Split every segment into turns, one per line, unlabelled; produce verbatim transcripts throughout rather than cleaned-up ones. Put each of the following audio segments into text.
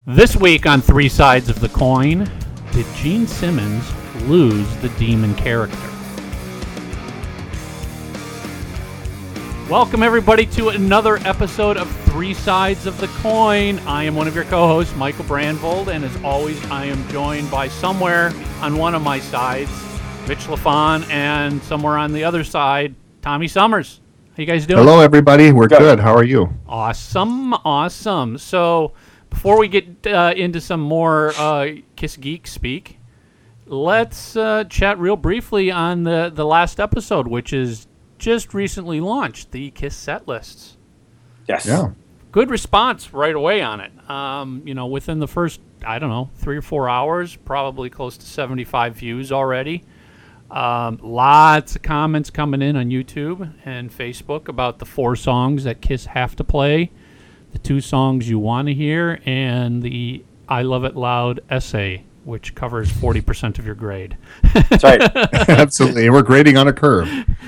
This week on Three Sides of the Coin, did Gene Simmons lose the demon character? Welcome everybody to another episode of Three Sides of the Coin. I am one of your co-hosts, Michael Brandvold, and as always, I am joined by somewhere on one of my sides, Mitch LaFon, and somewhere on the other side, Tommy Summers. How you guys doing?
Hello, everybody. We're good. good. How are you?
Awesome, awesome. So, before we get uh, into some more uh, Kiss Geek speak, let's uh, chat real briefly on the, the last episode, which is just recently launched, the Kiss set lists.
Yes.
Yeah.
Good response right away on it. Um, you know, within the first, I don't know, three or four hours, probably close to seventy-five views already. Um, lots of comments coming in on YouTube and Facebook about the four songs that Kiss have to play, the two songs you want to hear, and the I Love It Loud essay, which covers forty percent of your grade.
That's right.
Absolutely. We're grading on a curve.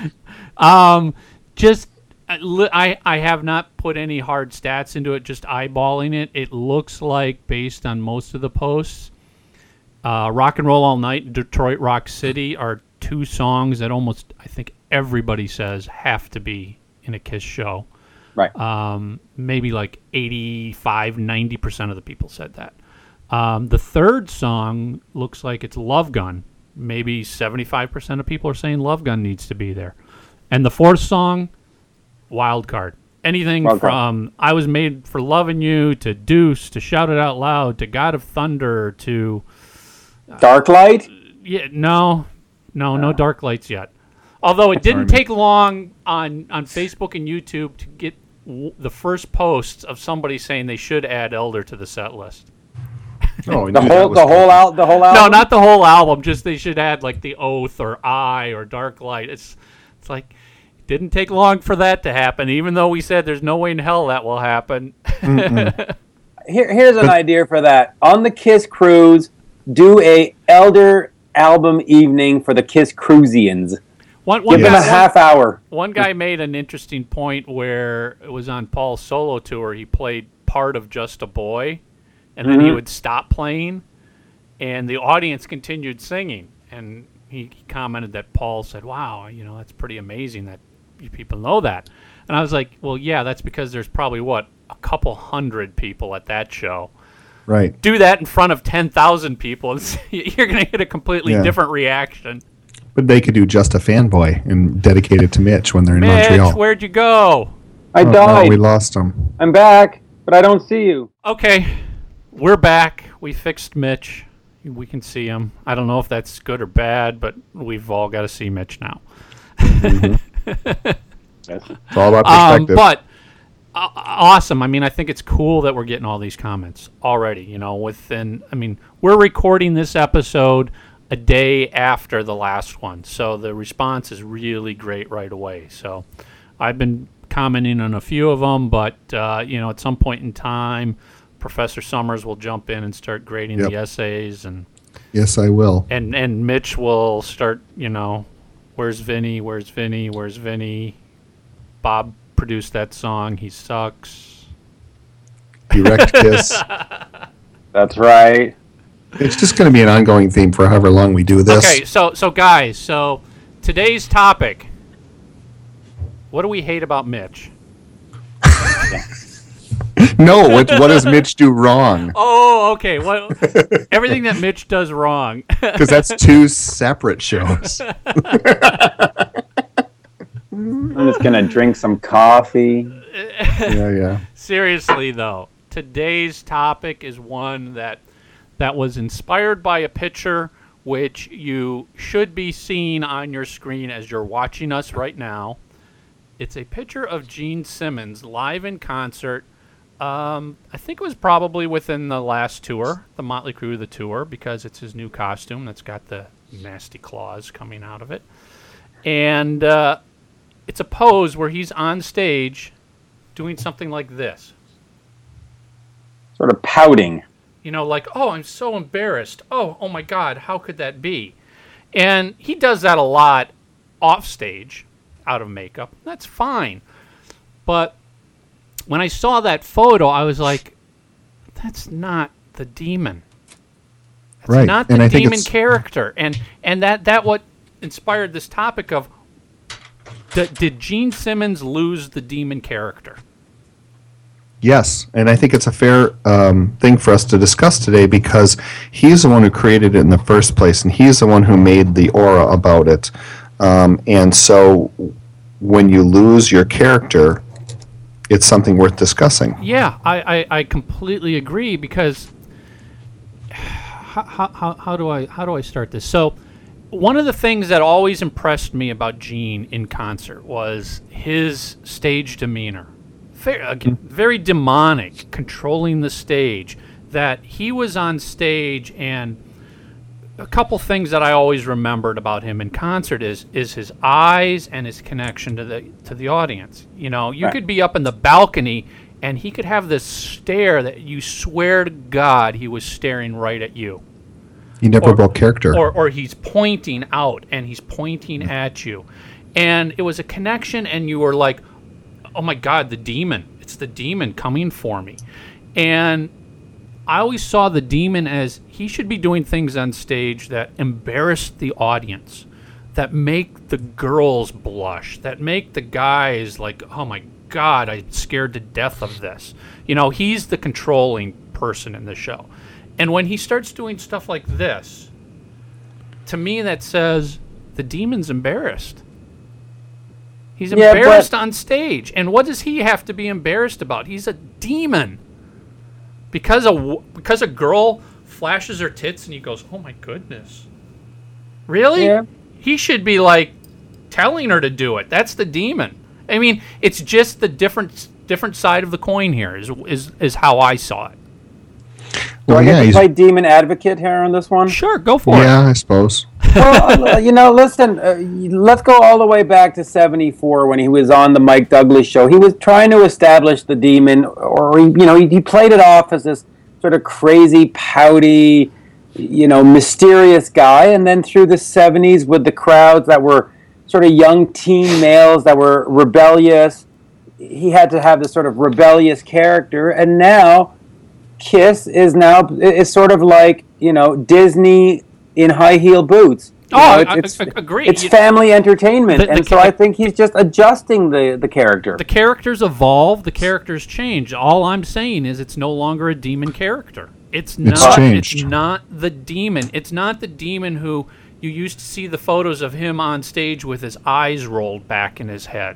Um, just, I, I have not put any hard stats into it, just eyeballing it. It looks like, based on most of the posts, uh, Rock and Roll All Night and Detroit Rock City are two songs that almost, I think everybody says have to be in a Kiss show.
Right.
Um, maybe like eighty-five, ninety percent of the people said that. Um, the third song looks like it's Love Gun. Maybe seventy-five percent of people are saying Love Gun needs to be there. And the fourth song, Wild Card. Anything
Wild
from
Card.
I Was Made for Loving You to Deuce to Shout It Out Loud to God of Thunder to...
Dark Light?
Yeah, no, no, no Dark Lights yet. Although it didn't take long on, on Facebook and YouTube to get w- the first posts of somebody saying they should add Elder to the set list.
Oh,
the whole, the whole out, the whole album.
No, not the whole album. Just they should add like the Oath or I or Dark Light. It's, it's like it didn't take long for that to happen. Even though we said there's no way in hell that will happen.
Here, here's an idea for that. On the Kiss cruise, do a Elder album evening for the Kiss Cruisians.
One, one
Give them
guy,
a half
one,
hour.
One guy made an interesting point where it was on Paul's solo tour. He played part of Just a Boy, and then
mm-hmm.
he would stop playing, and the audience continued singing. And he, he commented that Paul said, wow, you know, that's pretty amazing that you people know that. And I was like, well, yeah, that's because there's probably, what, a couple hundred people at that show.
Right.
Do that in front of ten thousand people, and you're going to get a completely
Yeah.
different reaction.
But they could do Just a Fanboy and dedicate it to Mitch when they're in
Mitch,
Montreal.
where'd you go?
I
Oh,
died.
no, we lost him.
I'm back, but I don't see you.
Okay, we're back. We fixed Mitch. We can see him. I don't know if that's good or bad, but we've all got to see Mitch now.
Mm-hmm. It's all about
Um,
perspective.
but uh, awesome. I mean, I think it's cool that we're getting all these comments already. You know, within. I mean, we're recording this episode a day after the last one, so the response is really great right away. So, I've been commenting on a few of them, but uh, you know, at some point in time, Professor Summers will jump in and start grading
Yep.
the essays, and
Yes, I will.
and and Mitch will start. You know, where's Vinny? Where's Vinny? Where's Vinny? Bob produced that song. He sucks.
Direct Kiss.
That's right.
It's just going to be an ongoing theme for however long we do this.
Okay, so so guys, so today's topic. What do we hate about Mitch?
No, what, what does Mitch do wrong?
Oh, okay. Well, everything that Mitch does wrong.
Because that's two separate shows.
I'm just going to drink some coffee.
Yeah, yeah.
Seriously, though, today's topic is one that that was inspired by a picture which you should be seeing on your screen as you're watching us right now. It's a picture of Gene Simmons live in concert. Um, I think it was probably within the last tour, the Motley Crue the tour, because it's his new costume that's got the nasty claws coming out of it. And uh, it's a pose where he's on stage doing something like this.
Sort of pouting.
You know, like, oh, I'm so embarrassed. Oh, oh my God, how could that be? And he does that a lot off stage, out of makeup. That's fine. But when I saw that photo, I was like, that's not the demon. It's
Right.
not the
And I think
demon
it's-
character. And and that that what inspired this topic of d- did Gene Simmons lose the demon character?
Yes, and I think it's a fair um, thing for us to discuss today because he's the one who created it in the first place, and he's the one who made the aura about it. Um, and so when you lose your character, it's something worth discussing.
Yeah, I, I, I completely agree because how, how, how do I how do I start this? So one of the things that always impressed me about Gene in concert was his stage demeanor. Very, again, very demonic, controlling the stage. That he was on stage, and a couple things that I always remembered about him in concert is is his eyes and his connection to the to the audience. You know, you
Right.
could be up in the balcony, and he could have this stare that you swear to God he was staring right at you.
He never
Or-
broke character.
Or, or he's pointing out and he's pointing at you. And it was a connection, and you were like, oh my God, the demon. It's the demon coming for me. And I always saw the demon as he should be doing things on stage that embarrass the audience, that make the girls blush, that make the guys like, oh my God, I'm scared to death of this. You know, he's the controlling person in the show. And when he starts doing stuff like this, to me that says the demon's embarrassed. He's
Yeah,
embarrassed
but-
on stage. And what does he have to be embarrassed about? He's a demon. Because a, w- because a girl flashes her tits and he goes, oh my goodness. Really?
Yeah.
He should be like telling her to do it. That's the demon. I mean, it's just the different different side of the coin here is is, is how I saw it.
Do
Well,
I get
yeah,
to
he's-
play demon advocate here on this one?
Sure, go for it.
yeah, I suppose.
Well, you know, listen, uh, let's go all the way back to seventy-four when he was on the Mike Douglas show. He was trying to establish the demon, or, he, you know, he, he played it off as this sort of crazy, pouty, you know, mysterious guy. And then through the seventies with the crowds that were sort of young teen males that were rebellious, he had to have this sort of rebellious character. And now Kiss is now is sort of like, you know, Disney in high heel boots. You
Oh,
know,
I-
it's,
I-
it's,
agree.
It's
You-
family entertainment,
The- the
and so
ca-
I think he's just adjusting the the character.
The characters evolve, the characters change. All I'm saying is it's no longer a demon character. It's not
changed.
it's not the demon. It's not the demon who you used to see the photos of him on stage with his eyes rolled back in his head.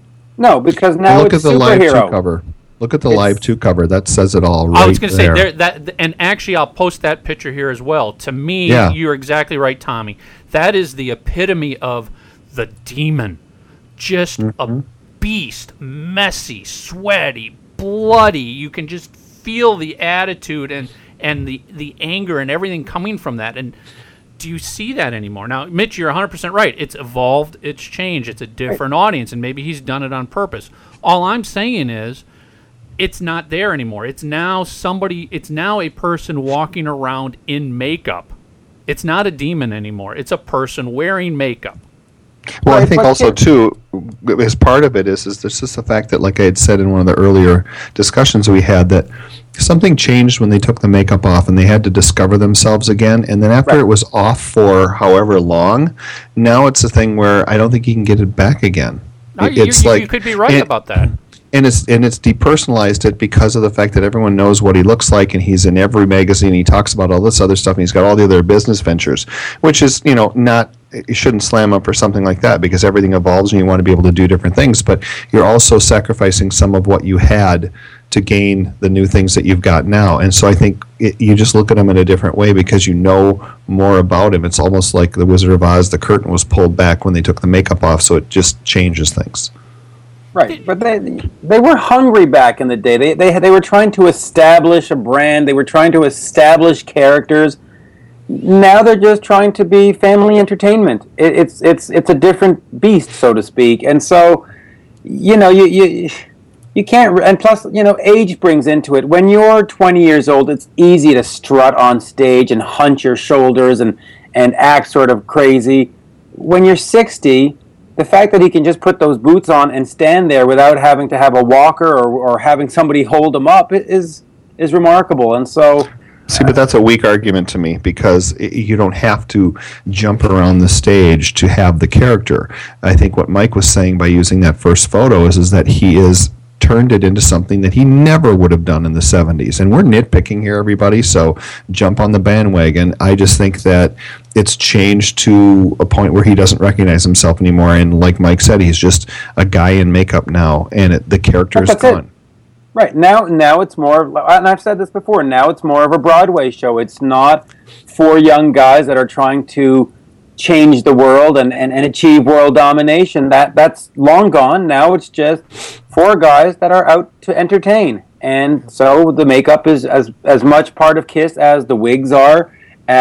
No, because now
Well, look
it's
at the live two
superhero.
cover. Look at the
It's-
live two cover. That says it all right
I was going to say
there.
there that, and actually, I'll post that picture here as well. To me,
Yeah.
you're exactly right, Tommy. That is the epitome of the demon, just a beast, messy, sweaty, bloody. You can just feel the attitude and and the the anger and everything coming from that. And do you see that anymore? Now, Mitch, you're one hundred percent right. It's evolved. It's changed. It's a different audience, and maybe he's done it on purpose. All I'm saying is, it's not there anymore. It's now somebody, it's now a person walking around in makeup. It's not a demon anymore. It's a person wearing makeup.
Well, I
Right,
think
but
also
Kid-
too, as part of it is is there's just the fact that, like I had said in one of the earlier discussions we had, that something changed when they took the makeup off and they had to discover themselves again. And then after
Right.
it was off for however long, now it's a thing where I don't think you can get it back again.
No,
It-
you,
it's
you,
like
you could be right
and-
about that.
and it's and it's depersonalized it because of the fact that everyone knows what he looks like, and he's in every magazine. He talks about all this other stuff, and he's got all the other business ventures, which is, you know, not, you shouldn't slam up or something like that, because everything evolves and you want to be able to do different things. But you're also sacrificing some of what you had to gain the new things that you've got now. And so I think it, you just look at him in a different way because you know more about him. It's almost like the Wizard of Oz. The curtain was pulled back when they took the makeup off, so it just changes things.
Right, but they they were hungry back in the day. They they they were trying to establish a brand. They were trying to establish characters. Now they're just trying to be family entertainment. It, it's it's it's a different beast, so to speak. And so, you know, you you you can't. And plus, you know, age brings into it. When you're twenty years old, it's easy to strut on stage and hunch your shoulders and and act sort of crazy. When you're sixty, the fact that he can just put those boots on and stand there without having to have a walker or, or having somebody hold him up is is remarkable. And so,
See, but that's a weak argument to me because it, you don't have to jump around the stage to have the character. I think what Mike was saying by using that first photo is, is that he is turned it into something that he never would have done in the seventies. And we're nitpicking here, everybody, so jump on the bandwagon. I just think that it's changed to a point where he doesn't recognize himself anymore. And like Mike said, he's just a guy in makeup now, and it, the character is gone.
It. Right, now now it's more, and I've said this before, now it's more of a Broadway show. It's not four young guys that are trying to change the world and, and, and achieve world domination. That That's long gone. Now it's just four guys that are out to entertain. And so the makeup is as as much part of KISS as the wigs are,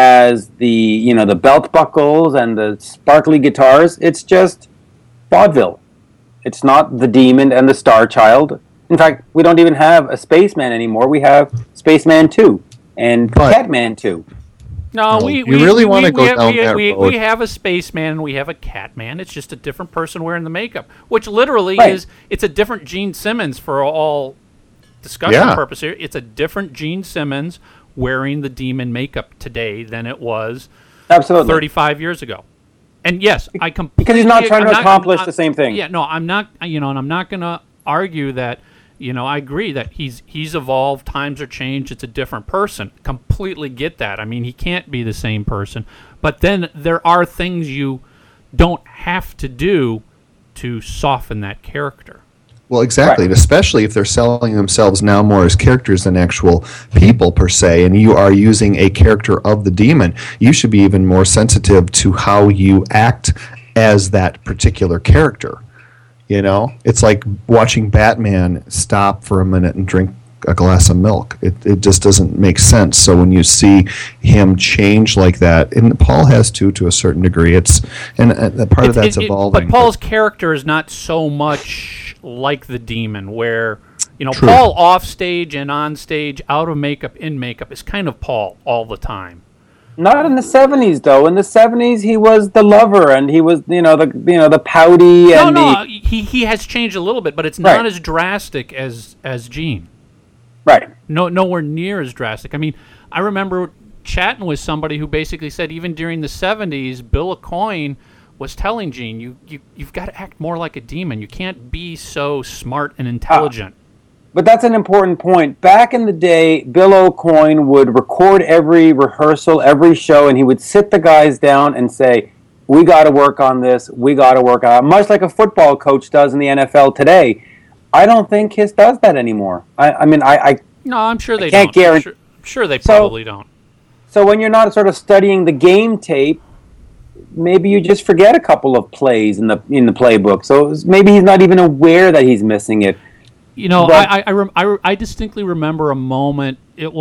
as the, you know, the belt buckles and the sparkly guitars. It's just vaudeville. It's not the Demon and the Star Child. In fact, we don't even have a Spaceman anymore. We have Spaceman two and
But-
Catman two.
No,
No,
we
you
we,
really
we,
wanna
we,
go
we,
down
we,
that
we,
road.
we have a spaceman and we have a Catman. It's just a different person wearing the makeup, which literally
Right.
is it's a different Gene Simmons for all discussion
Yeah.
purpose here. It's a different Gene Simmons wearing the Demon makeup today than it was
Absolutely.
thirty-five years ago. And yes, I completely
Because he's not trying
I'm
to accomplish the same thing.
Yeah, no, I'm not. You know, and I'm not going to argue that. You know, I agree that he's he's evolved. Times are changed. It's a different person. Completely get that. I mean, he can't be the same person. But then there are things you don't have to do to soften that character.
Well, exactly,
Right.
and especially if they're selling themselves now more as characters than actual people per se, and you are using a character of the Demon, you should be even more sensitive to how you act as that particular character. You know, it's like watching Batman stop for a minute and drink a glass of milk. It it just doesn't make sense. So when you see him change like that, and Paul has too to a certain degree, it's and uh, part of
It-
that's
it- it-
evolving.
But Paul's character is not so much like the Demon, where you know
True.
Paul off stage and on stage, out of makeup, in makeup, is kind of Paul all the time.
Not in the seventies, though. In the seventies, he was the lover, and he was, you know, the you know the pouty
No,
and
no,
the
uh, he he has changed a little bit, but it's not
Right.
as drastic as as Gene.
right.
No, nowhere near as drastic. I mean, I remember chatting with somebody who basically said even during the seventies, Bill Aucoin was telling Gene, you, you, you've got to act more like a demon. You can't be so smart and intelligent.
But that's an important point. Back in the day, Bill Aucoin would record every rehearsal, every show, and he would sit the guys down and say, we got to work on this, we got to work on it, much like a football coach does in the N F L today. I don't think KISS does that anymore. I, I mean, I, I
No, I'm sure they
can't
don't. I'm
guarantee-
sure, I'm sure they
So-
probably don't.
So when you're not sort of studying the game tape, maybe you just forget a couple of plays in the in the playbook. So it was- maybe he's not even aware that he's missing it.
You know,
But-
I I, I, rem- I re- I distinctly remember a moment. It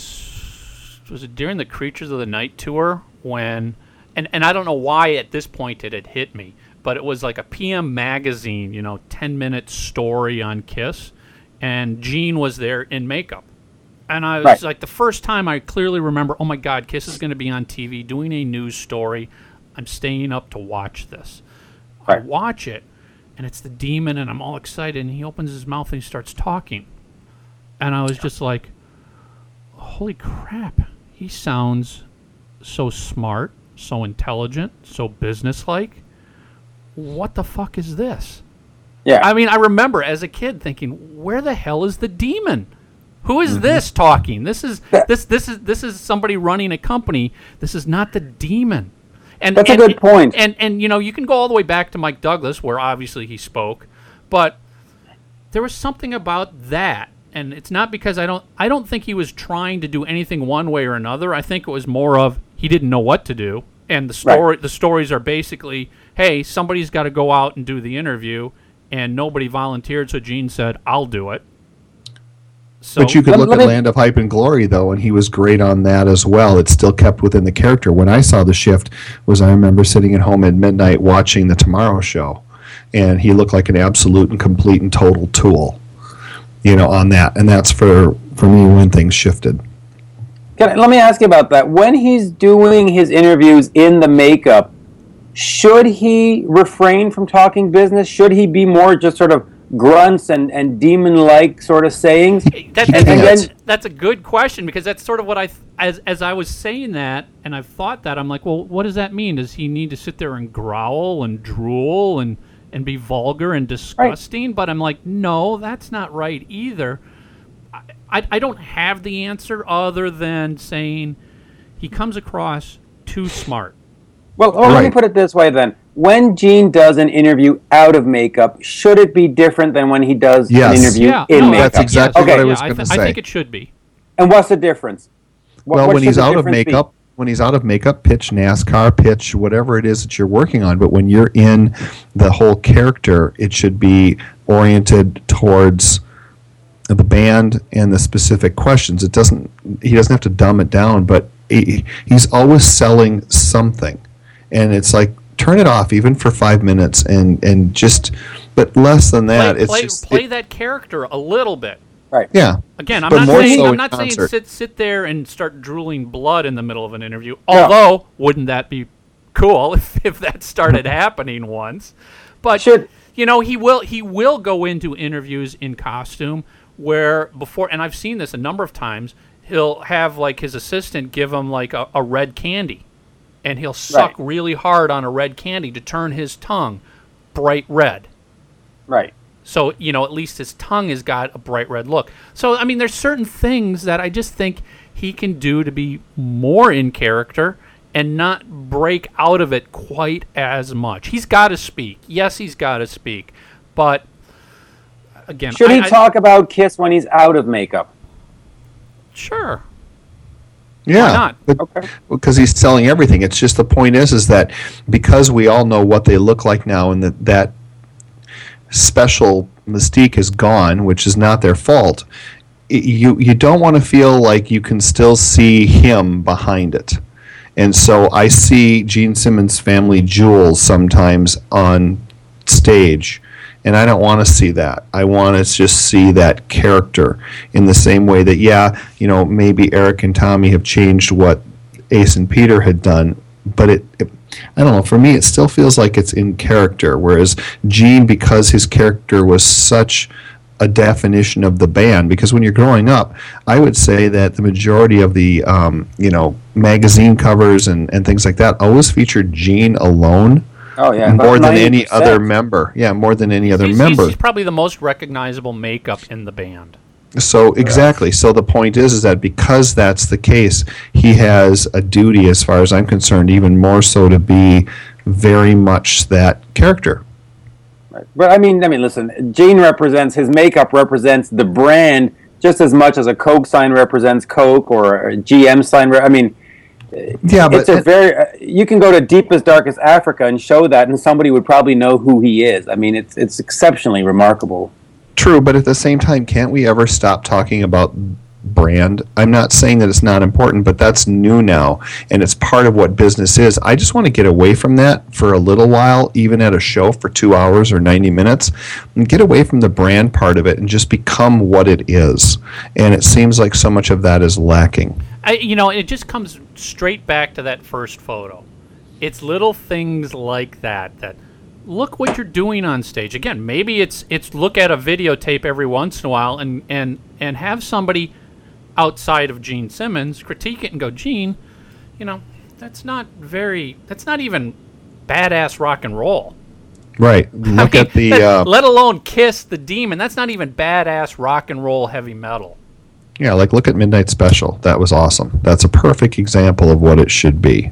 was was it during the Creatures of the Night tour when, and and I don't know why at this point it had hit me, but it was like a P M magazine, you know, ten minute story on KISS, and Gene was there in makeup, and I was
Right.
like, the first time I clearly remember, oh my God, KISS is going to be on T V doing a news story. I'm staying up to watch this. I
Right.
watch it, and it's the Demon, and I'm all excited, and he opens his mouth and he starts talking. And I was just like, holy crap, he sounds so smart, so intelligent, so businesslike. What the fuck is this?
Yeah.
I mean, I remember as a kid thinking, where the hell is the Demon? Who is this talking? This is
That-
this this is this is somebody running a company. This is not the Demon. And
That's a
and-
good point.
And and you know, you can go all the way back to Mike Douglas, where obviously he spoke, but there was something about that, and it's not because I don't I don't think he was trying to do anything one way or another. I think it was more of he didn't know what to do, and the story
Right.
the stories are basically, hey, somebody's got to go out and do the interview, and nobody volunteered, so Gene said, I'll do it. So,
But you could
Let-
look
let
at
me-
Land of Hype and Glory, though, and he was great on that as well. It still kept within the character. When I saw the shift was I remember sitting at home at midnight watching The Tomorrow Show, and he looked like an absolute and complete and total tool, you know, on that. And that's for, for me when things shifted.
Can I, let me ask you about that. When he's doing his interviews in the makeup, should he refrain from talking business? Should he be more just sort of grunts and, and demon-like sort of sayings.
That,
He
and, and
can't.
that's, that's a good question, because that's sort of what I, th- as as I was saying that, and I've thought that, I'm like, well, what does that mean? Does he need to sit there and growl and drool and, and be vulgar and disgusting? Right. But I'm like, no, that's not right either. I, I, I don't have the answer other than saying he comes across too smart.
Well, well
Right.
let me put it this way then. When Gene does an interview out of makeup, should it be different than when he does
Yes.
an interview
Yeah,
in
no,
makeup?
That's exactly
Okay.
what I was
yeah, I,
going to
th- I
say.
think it should be.
And what's the difference? What,
Well,
what
when
should
he's
the
out of
difference be?
makeup, when he's out of makeup, pitch NASCAR, pitch whatever it is that you're working on. But when you're in the whole character, it should be oriented towards the band and the specific questions. It doesn't. He doesn't have to dumb it down, but he, he's always selling something, and it's like, turn it off even for five minutes and and just, but less than that.
Play,
it's
play,
just
play
it-
that character a little bit.
Right.
yeah.
Again, I'm
But
not
more
saying
so
I'm
in
not saying
concert.
sit sit there and start drooling blood in the middle of an interview. Although, wouldn't that be cool if, if that started happening once? But
Should-
you know, he will he will go into interviews in costume where before, and I've seen this a number of times. He'll have like his assistant give him like a, a red candy, and he'll suck
Right.
really hard on a red candy to turn his tongue bright red.
Right.
So, you know, at least his tongue has got a bright red look. So, I mean, there's certain things that I just think he can do to be more in character and not break out of it quite as much. He's got to speak. Yes, he's got to speak. But, again...
Should he
I, I,
talk about Kiss when he's out of makeup?
Sure.
Yeah,
not?
but-
Okay.
because he's selling everything. It's just the point is, is that because we all know what they look like now, and that that special mystique is gone, which is not their fault. i- You you don't want to feel like you can still see him behind it, and so I see Gene Simmons' family jewels sometimes on stage. And I don't want to see that. I want to just see that character in the same way that, yeah, you know, maybe Eric and Tommy have changed what Ace and Peter had done, but it, it I don't know, for me it still feels like it's in character, whereas Gene, because his character was such a definition of the band, because when you're growing up, I would say that the majority of the, um, you know, magazine covers and, and things like that always featured Gene alone.
Oh, yeah.
More
about
than any
ninety percent.
other member. Yeah, more than any other
he's,
member.
He's, he's probably the most recognizable makeup in the band.
So exactly. So the point is, is that because that's the case, he has a duty, as far as I'm concerned, even more so to be very much that character.
Right. But I mean, I mean, listen. Gene represents his makeup represents the brand just as much as a Coke sign represents Coke or a G M sign. Re- I mean,
Yeah, but
it's a very. Uh, you can go to deepest, darkest Africa and show that, and somebody would probably know who he is. I mean, it's it's exceptionally remarkable.
true. But at the same time, can't we ever stop talking about brand? I'm not saying that it's not important, but that's new now, and it's part of what business is. I just want to get away from that for a little while, even at a show for two hours or ninety minutes, and get away from the brand part of it and just become what it is. And it seems like so much of that is lacking.
I, you know, it just comes straight back to that first photo. It's little things like that that look what you're doing on stage. Again, maybe it's it's look at a videotape every once in a while and and and have somebody outside of Gene Simmons critique it and go, Gene, you know, that's not very that's not even badass rock and roll.
Right. Look
I mean,
at the.
that-
Uh,
let alone Kiss the Demon. That's not even badass rock and roll heavy metal.
yeah, like look at Midnight Special. That was awesome. That's a perfect example of what it should be.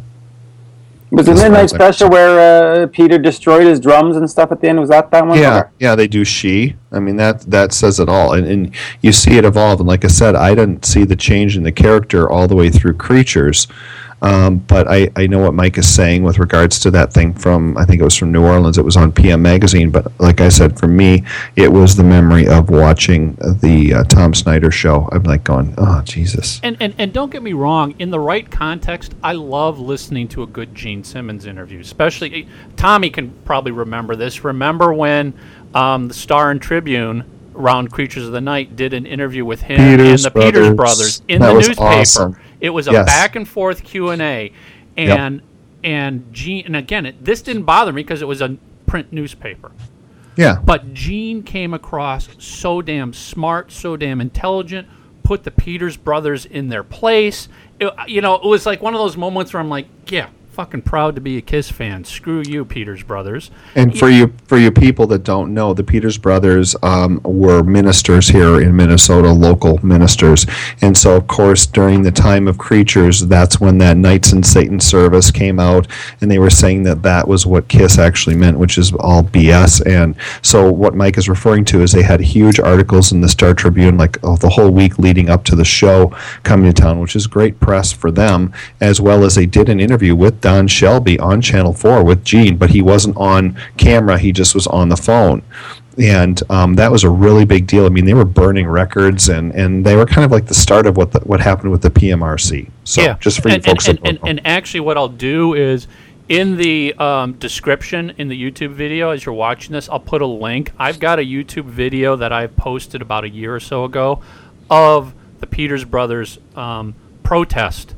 Was the
As far
Midnight
as I-
Special where uh, Peter destroyed his drums and stuff at the end? Was that that one?
Yeah,
Okay.
yeah, they do She. I mean, that that says it all. And, and you see it evolve. And like I said, I didn't see the change in the character all the way through Creatures. Um, but I, I know what Mike is saying with regards to that thing from, I think it was from New Orleans. It was on P M Magazine. But like I said, for me, it was the memory of watching the uh, Tom Snyder show. I'm like going, oh, Jesus.
And, and and don't get me wrong, in the right context, I love listening to a good Gene Simmons interview. Especially, Tommy can probably remember this. Remember when um, the Star and Tribune, around Creatures of the Night, did an interview with him
Peters
and the Peters
Brothers.
Brothers in
That
the
was
newspaper.
awesome.
It was a
Yes.
back and forth Q and A, and and Gene. And again, it, this didn't bother me because it was a print newspaper.
Yeah.
But Gene came across so damn smart, so damn intelligent, put the Peters brothers in their place. It, you know, it was like one of those moments where I'm like, yeah, fucking proud to be a Kiss fan. Screw you, Peters brothers.
And for you, for you people that don't know, the Peters brothers um, were ministers here in Minnesota, local ministers. And so, of course, during the time of Creatures, that's when that Knights in Satan service came out, and they were saying that that was what Kiss actually meant, which is all B S. And so what Mike is referring to is they had huge articles in the Star Tribune, like oh, the whole week leading up to the show coming to town, which is great press for them, as well as they did an interview with Don Shelby on Channel four with Gene, but he wasn't on camera, he just was on the phone. And um, that was a really big deal. I mean, they were burning records, and, and they were kind of like the start of what the, what happened with the P M R C. So
yeah.
just for
and,
you folks
and,
that don't
and,
know.
and actually what I'll do is in the um, description in the YouTube video as you're watching this, I'll put a link. I've got a YouTube video that I posted about a year or so ago of the Peters brothers um, protest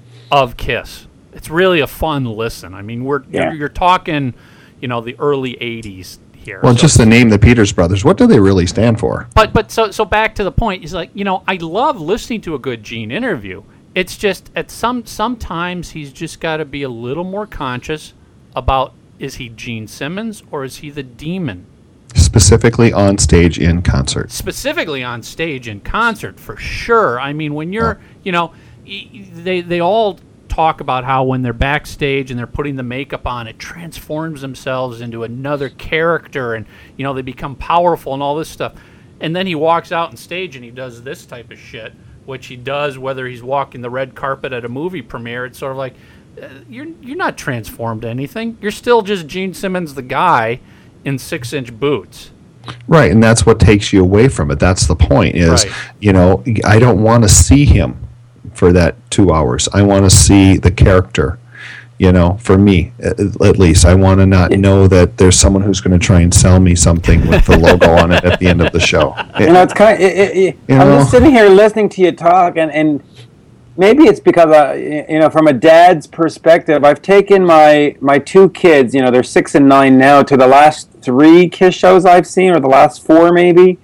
of Kiss. It's really a fun listen. I mean, we're
Yeah.
you're, you're talking, you know, the early eighties here.
Well,
So-
just the name, the Peters brothers, what do they really stand for?
But but so so back to the point is like, you know, I love listening to a good Gene interview. It's just at some sometimes he's just got to be a little more conscious about, is he Gene Simmons or is he the demon?
Specifically on stage in concert.
Specifically on stage in concert, for sure. I mean, when you're, you know, y- y- they they all talk about how when they're backstage and they're putting the makeup on, it transforms themselves into another character, and you know they become powerful and all this stuff. And then he walks out on stage and he does this type of shit, which he does whether he's walking the red carpet at a movie premiere. It's sort of like uh, you're you're not transformed to anything. You're still just Gene Simmons, the guy in six-inch boots.
Right, and that's what takes you away from it. That's the point is,
Right.
you know, I don't want to see him for that two hours. I want to see the character, you know, for me, at, at least. I want to not know that there's someone who's going to try and sell me something with the logo on it at the end of the show.
You know, it's kind of, it, it, it,
You
I'm
know?
just sitting here listening to you talk, and, and maybe it's because, uh, you know, from a dad's perspective, I've taken my, my two kids, you know, they're six and nine now, to the last three Kiss shows I've seen, or the last four maybe.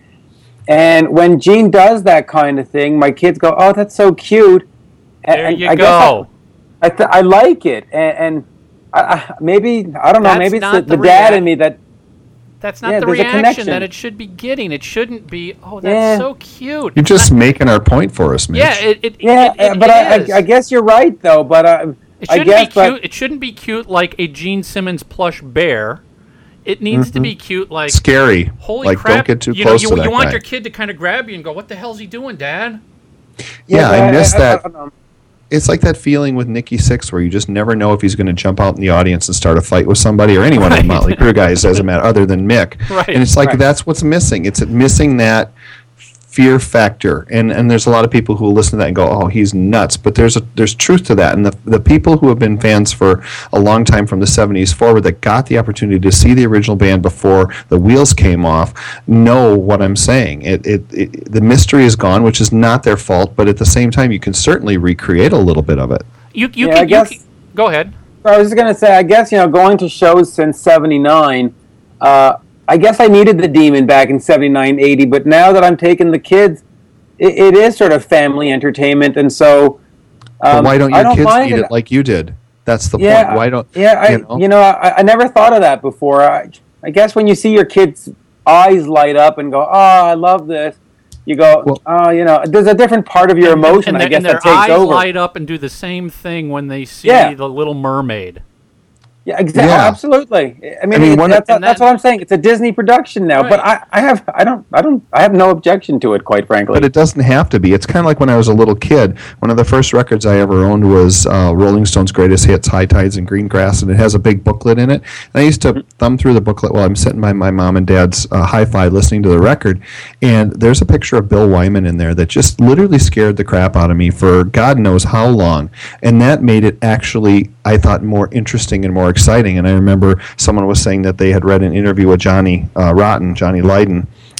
And when Gene does that kind of thing, my kids go, "Oh, that's so cute." And,
There
and
you
I
go.
Guess I, I, th- I like it, and, and I, I, maybe I don't know.
That's
maybe it's
not
the, the
the
dad
reac-
in me that.
That's not
Yeah,
the
there's a
reaction
connection.
that it should be getting. It shouldn't be, oh, that's
Yeah.
so cute.
You're just making our point for us, Mitch.
Yeah, it, it,
Yeah,
it, it,
uh, but
it
I,
is.
I, I guess you're right, though. But uh,
It
I
shouldn't
guess,
be
but
cute. It shouldn't be cute like a Gene Simmons plush bear. It needs to be cute like,
Scary.
holy
like,
crap!
don't get too
you
close
know,
to
you,
that
you want
guy.
your kid to kind of grab you and go, "What the hell's he doing, Dad?"
Yeah,
but
I miss that.
don't know.
It's like that feeling with Nikki Sixx where you just never know if he's going to jump out in the audience and start a fight with somebody, or anyone of the
Right.
Motley Crue guys, doesn't matter, other than Mick.
Right.
And it's like
Right.
that's what's missing. It's missing that fear factor. And and there's a lot of people who listen to that and go, "Oh, he's nuts." But there's a, there's truth to that. And the the people who have been fans for a long time from the seventies forward that got the opportunity to see the original band before the wheels came off know what I'm saying. It, it, it the mystery is gone, which is not their fault, but at the same time you can certainly recreate a little bit of it.
You you
Yeah,
can,
I
you
guess-
can go ahead.
I was just gonna say, I guess, you know, going to shows since seventy-nine, uh, I guess I needed the Demon back in seventy-nine, eighty, but now that I'm taking the kids, it, it is sort of family entertainment, and so
But
um,
why don't
I
your kids
mind
need it like you did? That's the
Yeah,
point. Why don't
yeah, I,
you know?
you know, I, I never thought of that before. I, I guess when you see your kids' eyes light up and go, "Oh, I love this," you go,
Well-
"Oh, you know," there's a different part of your emotion,
and,
I
their-
guess,
and their
that takes
eyes
over.
light up and do the same thing when they see
Yeah.
the Little Mermaid.
Yeah, exactly.
Yeah.
Absolutely. I mean,
I mean,
it-
one-
that's,
and
that's
that-
what I'm saying. It's a Disney production now, but I,
Right.
I have, I don't, I don't, I have no objection to it, quite frankly.
But it doesn't have to be. It's kind of like when I was a little kid. One of the first records I ever owned was uh, Rolling Stone's Greatest Hits, High Tides and Green Grass, and it has a big booklet in it. And I used to thumb through the booklet while I'm sitting by my mom and dad's uh, hi-fi listening to the record, and there's a picture of Bill Wyman in there that just literally scared the crap out of me for God knows how long. And that made it actually, I thought, more interesting and more exciting. And I remember someone was saying that they had read an interview with Johnny uh, Rotten, Johnny Lydon,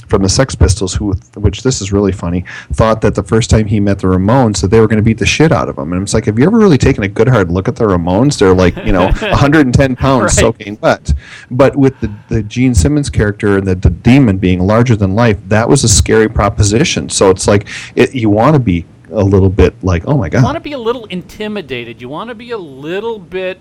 from the Sex Pistols, who, which this is really funny, thought that the first time he met the Ramones that they were going to beat the shit out of him. And it's like, have you ever really taken a good hard look at the Ramones? They're like, you know, one hundred ten pounds
Right.
soaking wet. But with the, the Gene Simmons character and the, the demon being larger than life, that was a scary proposition. So it's like, it, you want to be a little bit like, oh my God.
You want to be a little intimidated. You want to be a little bit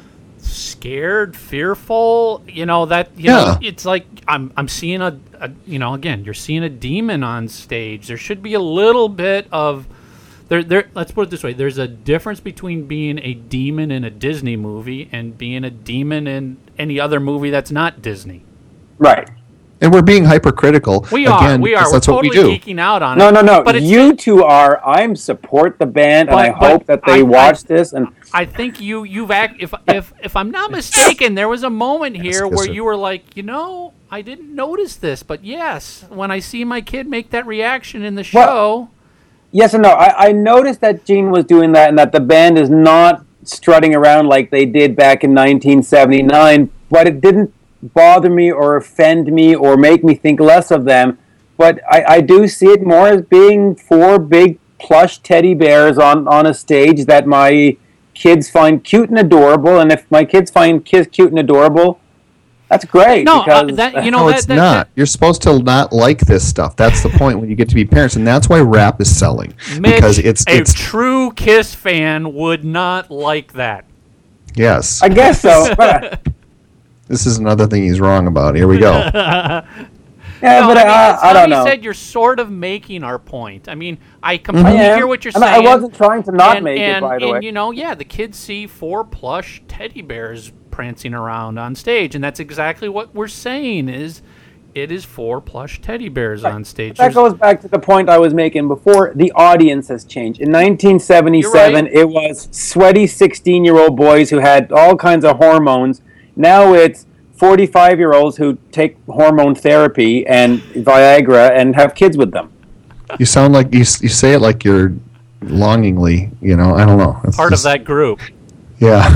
scared, fearful. You know that. You
Yeah.
know, it's like I'm I'm seeing a, a. You know, again, you're seeing a demon on stage. There should be a little bit of. There, there. Let's put it this way: there's a difference between being a demon in a Disney movie and being a demon in any other movie that's not Disney.
Right.
And we're being hypercritical.
We
again,
are. We are.
because
We're
that's
totally
what we do.
geeking out on
No,
it.
no, no.
But it's
You two are. I'm support the band, and
But-
I
but
hope that they
I- I-
watch this. And
I think you you've act if if if I'm not mistaken, there was a moment here
yes,
where
sir.
you were like, you know, I didn't notice this, but yes, when I see my kid make that reaction in the show,
yes and no. I, I noticed that Gene was doing that, and that the band is not strutting around like they did back in nineteen seventy-nine. But it didn't bother me or offend me or make me think less of them. But I, I do see it more as being four big plush teddy bears on, on a stage that my kids find cute and adorable. And if my kids find kids cute and adorable, that's great.
no, uh,
because,
that you know
No,
that,
it's
that,
not.
that-
You're supposed to not like this stuff. That's the point when you get to be parents, and that's why rap is selling.
Mitch,
because it's
a
it's
true Kiss fan would not like that.
yes.
I guess so. But,
This is another thing he's wrong about. Here we go.
yeah,
No,
but
I, mean,
I,
it's
I
how
don't
he
know.
said you're sort of making our point. I mean, I completely
I am.
hear what you're
And
saying.
I wasn't trying to not
and,
make
and,
it, by the
and,
way.
you know, yeah, the kids see four plush teddy bears prancing around on stage, and that's exactly what we're saying is it is four plush teddy bears on stage.
That
There's-
goes back to the point I was making before. The audience has changed. In nineteen seventy-seven,
You're right.
it was sweaty sixteen-year-old boys who had all kinds of hormones. Now it's forty-five-year-olds who take hormone therapy and Viagra and have kids with them.
You sound like you, s- you say it like you're longingly, you know, I don't know. It's
part
just-
of that group.
Yeah.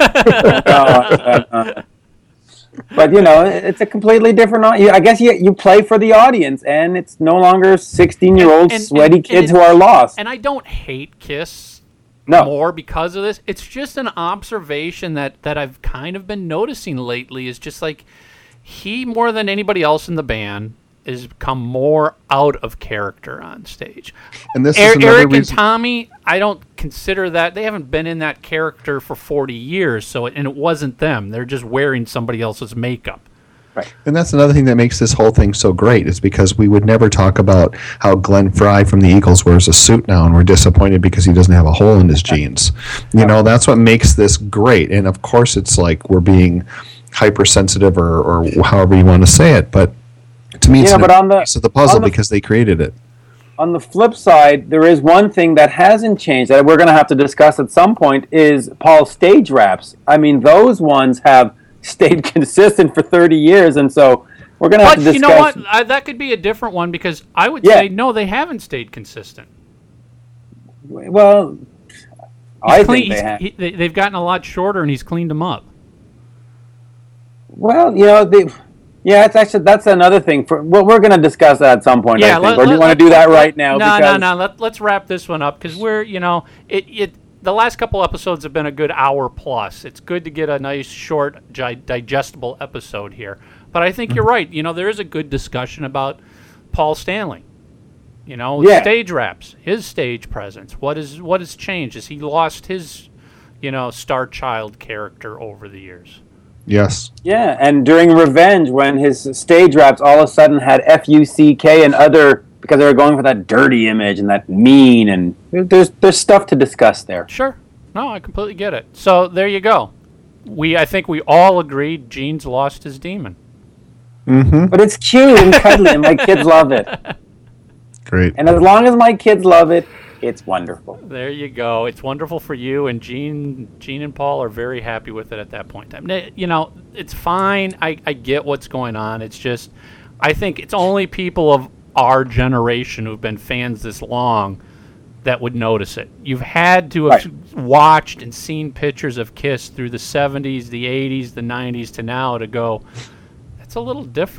Uh, uh, but, you know, it's a completely different... au- I guess you, you play for the audience, and it's no longer sixteen-year-old
And- and-
sweaty
and-
kids
and
who are lost.
And I don't hate Kiss
No.
more because of this. It's just an observation that, that I've kind of been noticing lately is just like he, more than anybody else in the band, has become more out of character on stage.
And this is
Er-
another
Eric and
reason.
Tommy, I don't consider that. They haven't been in that character for forty years, so it, and it wasn't them. They're just wearing somebody else's makeup.
And that's another thing that makes this whole thing so great is because we would never talk about how Glenn Fry from the Eagles wears a suit now and we're disappointed because he doesn't have a hole in his jeans. You know, that's what makes this great. And of course it's like we're being hypersensitive or, or however you want to say it, but to me it's
Yeah,
an
but on the-
piece of the puzzle
on the-
because they created it.
On the flip side, there is one thing that hasn't changed that we're going to have to discuss at some point is Paul's stage raps. I mean, those ones have stayed consistent for thirty years, and so we're going to have
But
to
you
discuss...
know what? I, that could be a different one because I would
Yeah.
say no, they haven't stayed consistent.
Well,
He's
I
clean-
think they
he's-
have.
he- they, they've gotten a lot shorter, and he's cleaned them up.
Well, you know, the, yeah, that's actually that's another thing. For well, we're going to discuss that at some point. I think.
let-
or do you
let-
want
let-
to do that
let-
right now?
No,
because,
no, no. Let, let's wrap this one up because we're, you know, it, it. The last couple episodes have been a good hour plus. It's good to get a nice, short, gi- digestible episode here. But I think you're right. You know, there is a good discussion about Paul Stanley. You know,
Yeah.
stage raps, his stage presence. What is what has changed? Has he lost his, you know, star child character over the years?
Yes.
Yeah, and during Revenge, when his stage raps all of a sudden had F U C K and other, because they were going for that dirty image and that mean, and there's there's stuff to discuss there.
Sure. No, I completely get it. So there you go. We I think we all agreed Gene's lost his demon.
Mm-hmm.
But it's cute and cuddly, and my kids love it.
Great.
And as long as my kids love it, it's wonderful.
There you go. It's wonderful for you, and Gene, Gene and Paul are very happy with it at that point in time. You know, it's fine. I, I get what's going on. It's just, I think it's only people of our generation who've been fans this long that would notice it. You've had to have
Right.
watched and seen pictures of Kiss through the seventies, the eighties, the nineties to now to go, that's a little different.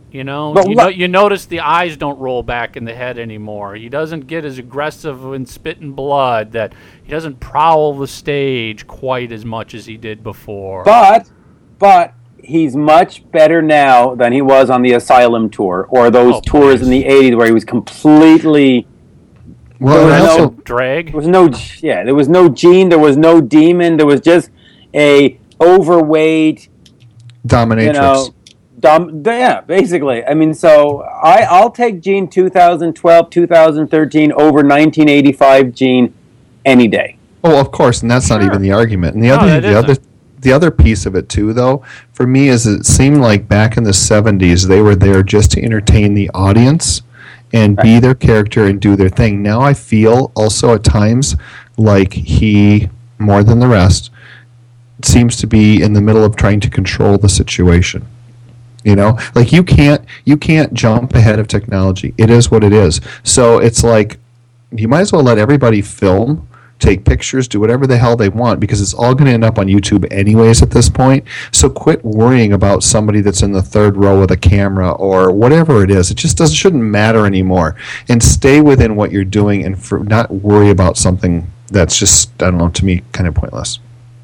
You know,
But
you,
what-
know, you notice the eyes don't roll back in the head anymore. He doesn't get as aggressive and spitting blood. That he doesn't prowl the stage quite as much as he did before.
But, but he's much better now than he was on the Asylum tour or those
Oh,
tours
please.
in the eighties where he was completely.
Well,
There
and
was
also,
no-
drag.
There was no, yeah, there was no Gene, there was no Demon, there was just a overweight,
dominatrix.
you know, dumb. Yeah, basically. I mean, so I I'll take Gene twenty twelve, twenty thirteen over nineteen eighty-five Gene any day.
Oh, of course, and that's not
Sure.
even the argument. And the
No,
other,
that
the other,
isn't.
the other piece of it too, though, for me, is it seemed like back in the seventies they were there just to entertain the audience and be their character and do their thing. Now I feel also at times like he, more than the rest, seems to be in the middle of trying to control the situation. You know, like you can't you can't jump ahead of technology. It is what it is. So it's like you might as well let everybody film, take pictures, do whatever the hell they want, because it's all going to end up on YouTube anyways at this point. So quit worrying about somebody that's in the third row with a camera or whatever it is. It just doesn't shouldn't matter anymore. And stay within what you're doing and for, not worry about something that's just, I don't know, to me, kind of pointless.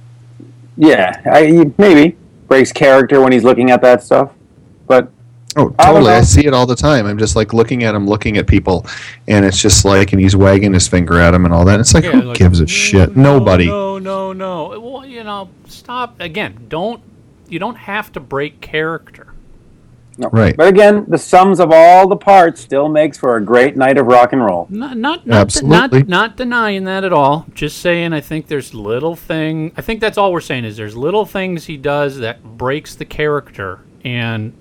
Yeah, I, maybe breaks character when he's looking at that stuff, but
Oh,
I don't
totally. I,
know.
see it all the time. I'm just like looking at him, looking at people, and it's just like, and he's wagging his finger at him and all that. It's like,
Yeah,
who
like,
gives a
"No,
shit?
no,
Nobody.
No, no, no. Well, you know, stop again. Don't you don't have to break character.
no.
Right.
But again, the sums of all the parts still makes for a great night of rock and roll.
Not, not, not,
Absolutely.
not, not denying that at all. Just saying, I think there's little thing. I think that's all we're saying is there's little things he does that breaks the character, and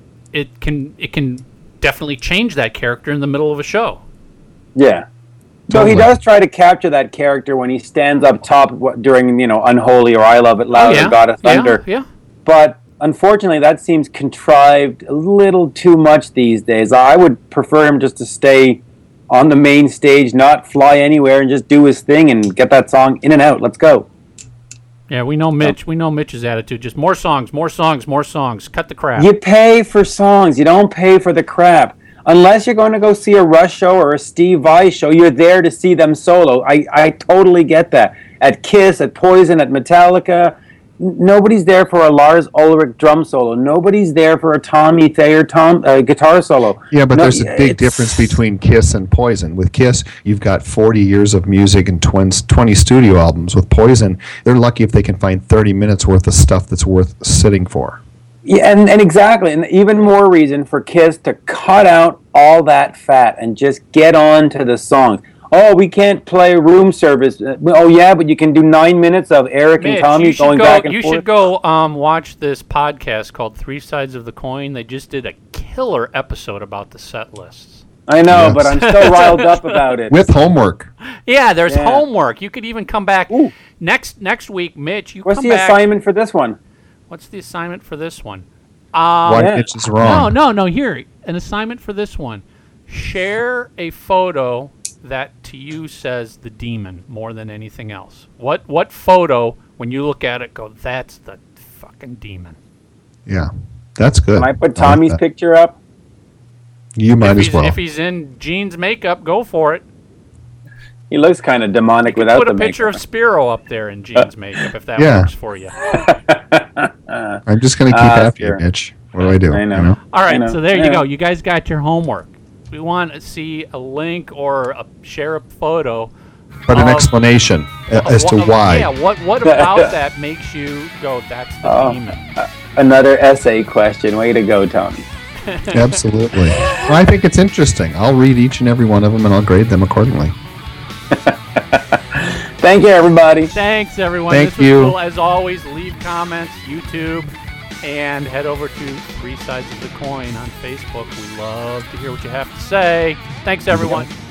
it can it can definitely change that character in the middle of a show.
Yeah. So he
Totally.
does try to capture that character when he stands up top w- during, you know, Unholy or I Love It Loud
oh, yeah,
or God of Thunder.
Yeah, yeah.
But unfortunately, that seems contrived a little too much these days. I would prefer him just to stay on the main stage, not fly anywhere, and just do his thing and get that song in and out. Let's go.
Yeah, we know Mitch. We know Mitch's attitude. Just more songs, more songs, more songs. Cut the crap.
You pay for songs. You don't pay for the crap. Unless you're going to go see a Rush show or a Steve Vai show, you're there to see them solo. I, I totally get that. At Kiss, at Poison, at Metallica, n- nobody's there for a Lars Ulrich drum solo. Nobody's there for a Tommy Thayer tom, uh, guitar solo.
Yeah, but
No,
there's a big
it's-
difference between Kiss and Poison. With Kiss, you've got forty years of music and twins, twenty studio albums. With Poison, they're lucky if they can find thirty minutes worth of stuff that's worth sitting for.
Yeah, and, and exactly, and even more reason for Kiss to cut out all that fat and just get on to the songs. Oh, we can't play Room Service. Uh, Oh, yeah, but you can do nine minutes of Eric
Mitch,
and Tommy
you should
going
go,
back and
you
forth.
should go um, watch this podcast called Three Sides of the Coin. They just did a killer episode about the set lists.
I know,
Yes.
but I'm still riled up about it.
With homework.
Yeah, there's
Yeah.
homework. You could even come back
Ooh.
next next week, Mitch. You
What's
come
the
back.
assignment for this one?
What's the assignment for this one? Um,
Why
yeah.
Mitch is
No,
wrong.
no, no. Here, an assignment for this one. Share a photo that to you says the demon more than anything else. What what photo, when you look at it, go, that's the fucking demon.
Yeah, that's good.
Can I put
like
Tommy's
that.
picture up?
You might
if,
as
he's,
well.
if he's in Gene's makeup, go for it.
He looks kind of demonic without
Put
the
a picture
makeup.
of Spiro up there in Gene's makeup if that
Yeah.
works for you.
I'm just going to keep
Ah,
after you,
sure.
Mitch. What do I do?
I know.
You know?
All
I
right,
know.
so there
I
you
know.
go. You guys got your homework. We want to see a link or a, share a photo.
But an
Um,
explanation a- as to
What-
why.
Yeah, what what about that makes you go, that's the
Oh.
demon?
Another essay question. Way to go, Tommy.
Absolutely. Well, I think it's interesting. I'll read each and every one of them and I'll grade them accordingly.
Thank you, everybody.
Thanks, everyone.
Thank
this was
you.
cool. As always, leave comments, YouTube, and head over to Three Sides of the Coin on Facebook. We love to hear what you have to say. Thanks, everyone.